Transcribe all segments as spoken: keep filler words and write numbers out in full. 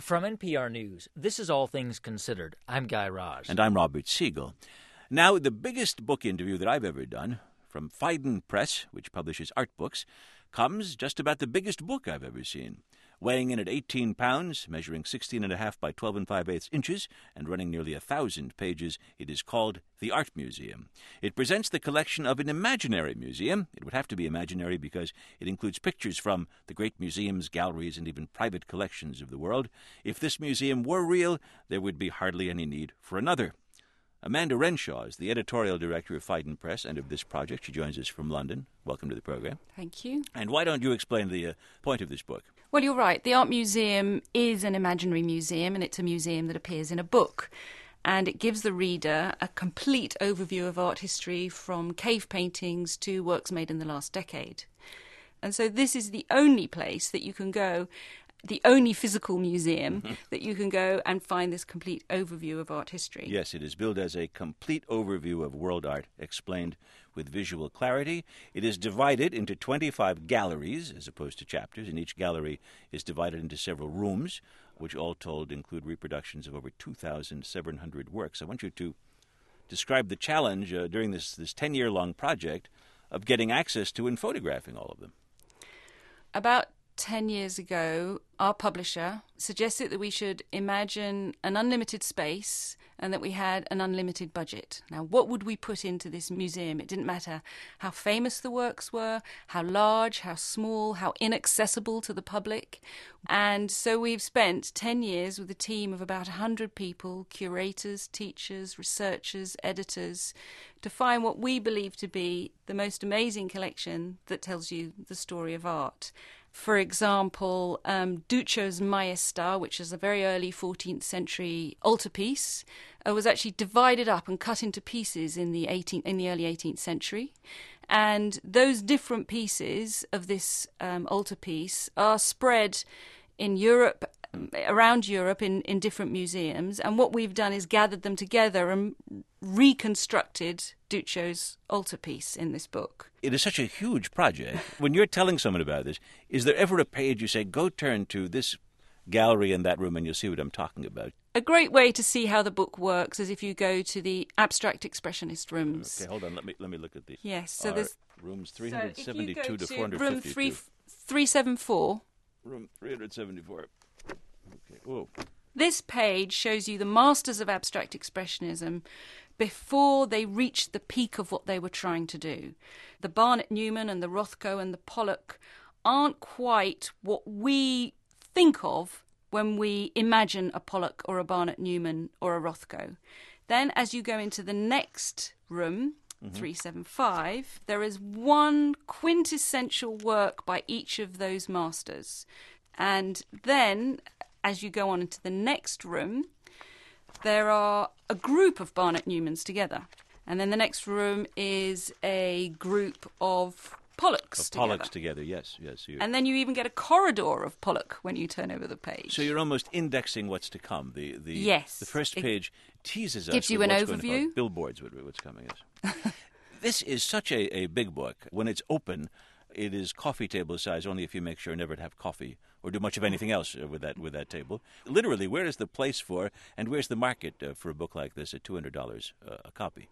From N P R News, this is All Things Considered. I'm Guy Raz. And I'm Robert Siegel. Now, the biggest book interview that I've ever done, from Phaidon Press, which publishes art books, comes just about the biggest book I've ever seen. Weighing in at eighteen pounds, measuring sixteen and a half by twelve and five-eighths inches, and running nearly a thousand pages, it is called The Art Museum. It presents the collection of an imaginary museum. It would have to be imaginary because it includes pictures from the great museums, galleries, and even private collections of the world. If this museum were real, there would be hardly any need for another. Amanda Renshaw is the editorial director of Phaidon Press and of this project. She joins us from London. Welcome to the program. Thank you. And why don't you explain the uh, point of this book? Well, you're right. The Art Museum is an imaginary museum, and it's a museum that appears in a book. And it gives the reader a complete overview of art history from cave paintings to works made in the last decade. And so this is the only place that you can go, the only physical museum that you can go and find this complete overview of art history. Yes, it is billed as a complete overview of world art, explained with visual clarity. It is divided into twenty-five galleries as opposed to chapters, and each gallery is divided into several rooms, which all told include reproductions of over two thousand seven hundred works. I want you to describe the challenge uh, during this, this ten-year-long project of getting access to and photographing all of them. About ten years ago, our publisher suggested that we should imagine an unlimited space and that we had an unlimited budget. Now, what would we put into this museum? It didn't matter how famous the works were, how large, how small, how inaccessible to the public. And so we've spent ten years with a team of about one hundred people, curators, teachers, researchers, editors, to find what we believe to be the most amazing collection that tells you the story of art. For example, um, Ducci's Maestà, which is a very early fourteenth century altarpiece, uh, was actually divided up and cut into pieces in the eighteenth, in the early eighteenth century. And those different pieces of this um, altarpiece are spread in Europe, around Europe, in, in different museums. And what we've done is gathered them together and reconstructed Ducci's altarpiece in this book. It is such a huge project. When you're telling someone about this, is there ever a page you say, go turn to this gallery in that room and you'll see what I'm talking about? A great way to see how the book works is if you go to the abstract expressionist rooms. Okay, hold on. Let me let me look at the Yes, so Our there's rooms three hundred seventy-two so to, to four hundred room fifty-two. three, three seventy-four. Room three hundred seventy-four. Okay. Whoa. This page shows you the masters of abstract expressionism before they reached the peak of what they were trying to do. The Barnett Newman and the Rothko and the Pollock aren't quite what we think of when we imagine a Pollock or a Barnett Newman or a Rothko. Then as you go into the next room, mm-hmm. three seventy-five, there is one quintessential work by each of those masters. And then as you go on into the next room, there are a group of Barnett Newmans together. And then the next room is a group of Pollocks of together. Pollocks together, yes. yes. You... And then you even get a corridor of Pollock when you turn over the page. So you're almost indexing what's to come. The the yes. The first page teases us. Gives you with an what's overview. Going to billboards with what's coming. Yes. This is such a, a big book. When it's open, it is coffee table size only if you make sure never to have coffee or do much of anything else with that with that table. Literally, where is the place for and where's the market uh, for a book like this at two hundred dollars uh, a copy?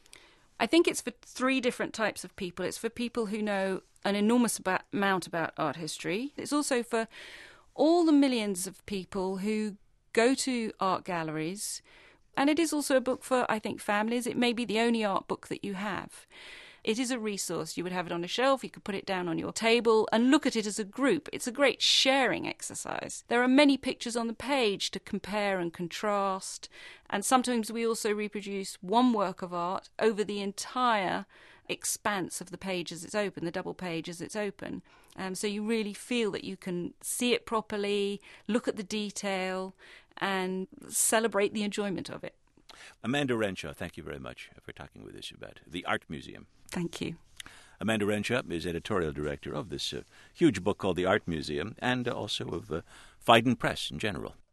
I think it's for three different types of people. It's for people who know an enormous about, amount about art history. It's also for all the millions of people who go to art galleries. And it is also a book for, I think, families. It may be the only art book that you have. It is a resource. You would have it on a shelf, you could put it down on your table and look at it as a group. It's a great sharing exercise. There are many pictures on the page to compare and contrast, and sometimes we also reproduce one work of art over the entire expanse of the page as it's open, the double page as it's open. Um, so you really feel that you can see it properly, look at the detail, and celebrate the enjoyment of it. Amanda Renshaw, thank you very much for talking with us about the Art Museum. Thank you. Amanda Renshaw is editorial director of this uh, huge book called The Art Museum and also of uh, Phaidon Press in general.